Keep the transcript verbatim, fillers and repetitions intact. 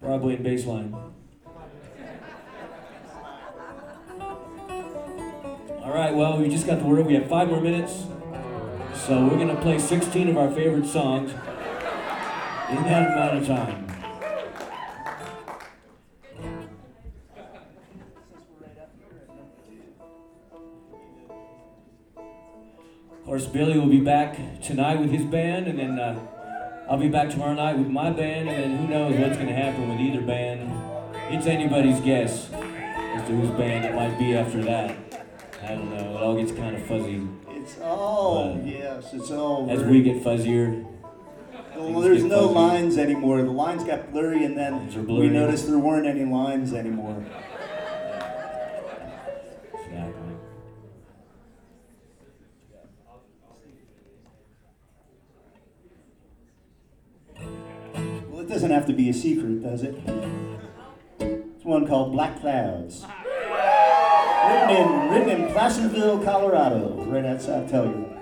Probably in bass line. All right, well, we just got the word. We have five more minutes. So we're going to play sixteen of our favorite songs in that amount of time. Of course, Billy will be back tonight with his band, and then uh, I'll be back tomorrow night with my band, and then who knows what's going to happen with either band. It's anybody's guess as to whose band it might be after that. I don't know, it all gets kind of fuzzy. It's all, But yes, it's all. as very, we get fuzzier. well, there's get no fuzzy. lines anymore. The lines got blurry, and then Lines are blurry. we noticed there weren't any lines anymore. Exactly. Well, it doesn't have to be a secret, does it? It's one called Black Clouds. Written in, written in Placerville, Colorado, right outside Telluride.